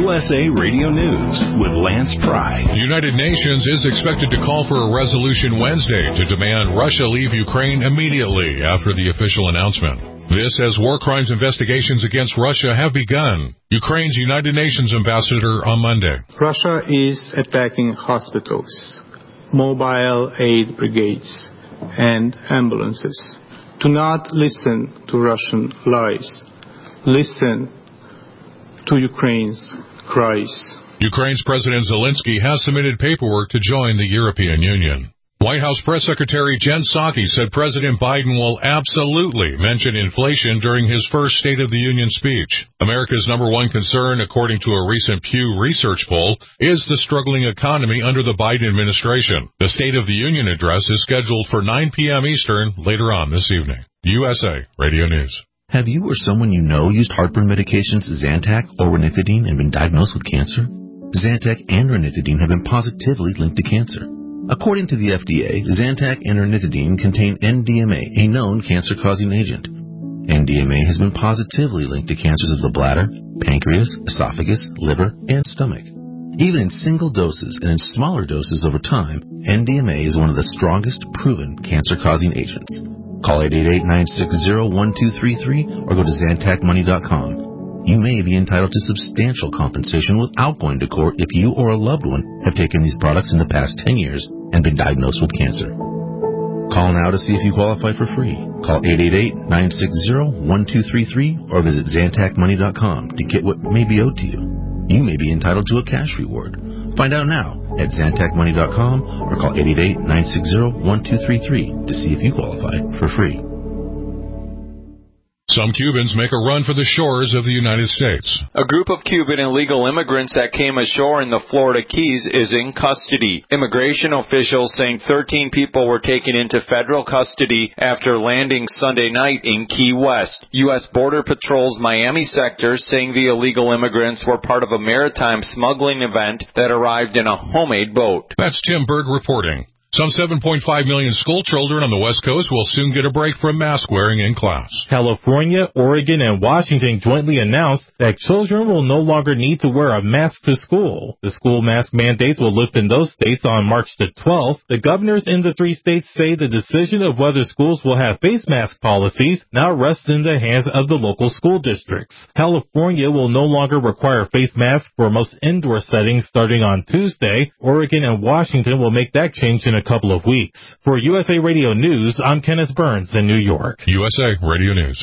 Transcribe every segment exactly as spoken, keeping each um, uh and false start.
U S A Radio News with Lance Pry. The United Nations is expected to call for a resolution Wednesday to demand Russia leave Ukraine immediately after the official announcement. This as war crimes investigations against Russia have begun. Ukraine's United Nations ambassador on Monday. Russia is attacking hospitals, mobile aid brigades, and ambulances. Do not listen to Russian lies. Listen to Ukraine's cries. Ukraine's President Zelensky has submitted paperwork to join the European Union. White House Press Secretary Jen Psaki said President Biden will absolutely mention inflation during his first State of the Union speech. America's number one concern, according to a recent Pew Research poll, is the struggling economy under the Biden administration. The State of the Union address is scheduled for nine p.m. Eastern later on this evening. U S A Radio News. Have you or someone you know used heartburn medications Zantac or ranitidine and been diagnosed with cancer? Zantac and ranitidine have been positively linked to cancer. According to the F D A, Zantac and ranitidine contain N D M A, a known cancer-causing agent. N D M A has been positively linked to cancers of the bladder, pancreas, esophagus, liver, and stomach. Even in single doses and in smaller doses over time, N D M A is one of the strongest proven cancer-causing agents. Call eight eight eight, nine six zero, one two three three or go to Zantac Money dot com. You may be entitled to substantial compensation without going to court if you or a loved one have taken these products in the past ten years and been diagnosed with cancer. Call now to see if you qualify for free. Call eight eight eight, nine six zero, one two three three or visit Zantac Money dot com to get what may be owed to you. You may be entitled to a cash reward. Find out now at Zantac Money dot com or call eight eight eight, nine six zero, one two three three to see if you qualify for free. Some Cubans make a run for the shores of the United States. A group of Cuban illegal immigrants that came ashore in the Florida Keys is in custody. Immigration officials saying thirteen people were taken into federal custody after landing Sunday night in Key West. U S Border Patrol's Miami sector saying the illegal immigrants were part of a maritime smuggling event that arrived in a homemade boat. That's Tim Berg reporting. Some seven point five million school children on the West Coast will soon get a break from mask wearing in class. California, Oregon, and Washington jointly announced that children will no longer need to wear a mask to school. The school mask mandates will lift in those states on March the twelfth. The governors in the three states say the decision of whether schools will have face mask policies now rests in the hands of the local school districts. California will no longer require face masks for most indoor settings starting on Tuesday. Oregon and Washington will make that change in a couple of weeks. For U S A Radio News, I'm Kenneth Burns in New York. U S A Radio News.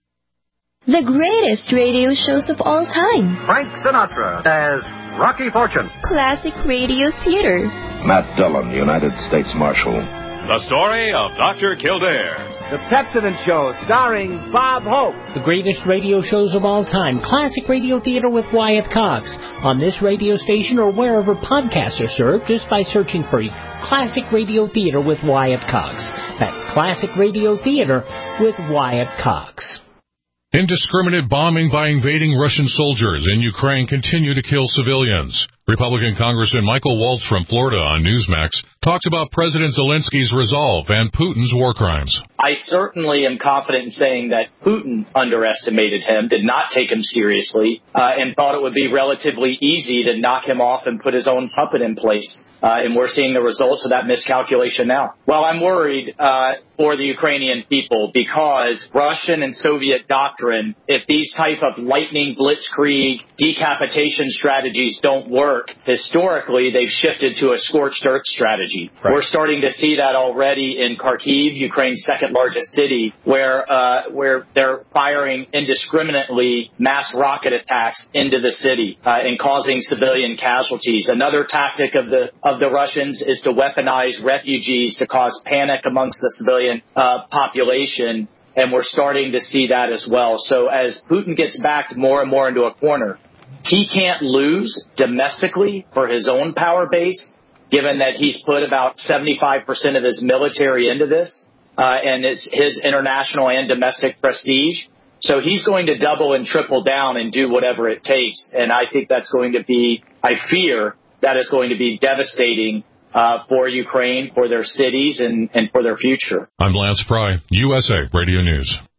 The greatest radio shows of all time. Frank Sinatra as Rocky Fortune. Classic radio theater. Matt Dillon, United States Marshal. The story of Doctor Kildare. The Pepsodent Show, starring Bob Hope. The greatest radio shows of all time. Classic Radio Theater with Wyatt Cox. On this radio station or wherever podcasts are served, just by searching for Classic Radio Theater with Wyatt Cox. That's Classic Radio Theater with Wyatt Cox. Indiscriminate bombing by invading Russian soldiers in Ukraine continue to kill civilians. Republican Congressman Michael Waltz from Florida on Newsmax talks about President Zelensky's resolve and Putin's war crimes. I certainly am confident in saying that Putin underestimated him, did not take him seriously, uh, and thought it would be relatively easy to knock him off and put his own puppet in place. Uh, and we're seeing the results of that miscalculation now. Well, I'm worried uh, for the Ukrainian people because Russian and Soviet doctrine, if these type of lightning blitzkrieg decapitation strategies don't work, historically they've shifted to a scorched earth strategy. Right. We're starting to see that already in Kharkiv, Ukraine's second largest city, where uh, where they're firing indiscriminately mass rocket attacks into the city uh, and causing civilian casualties. Another tactic of the of the Russians is to weaponize refugees to cause panic amongst the civilian uh, population, and we're starting to see that as well. So as Putin gets backed more and more into a corner, he can't lose domestically for his own power base, given that he's put about seventy-five percent of his military into this, uh, and it's his international and domestic prestige. So he's going to double and triple down and do whatever it takes. And I think that's going to be, I fear, that is going to be devastating uh, for Ukraine, for their cities, and, and for their future. I'm Lance Pry, U S A Radio News.